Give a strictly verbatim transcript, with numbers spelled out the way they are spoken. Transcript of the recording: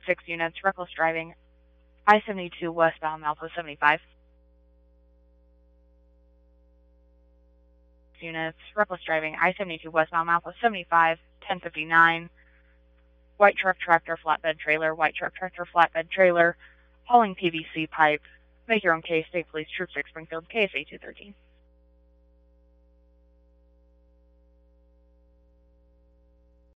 six units, reckless driving, I seventy-two westbound, Malpo seventy-five. Units, reckless driving, I seventy-two westbound, Malpo seventy-five, ten fifty-nine. White truck, tractor, flatbed trailer, white truck, tractor, flatbed trailer, hauling P V C pipe. Make your own case, State Police Troop six, Springfield, K S A two thirteen.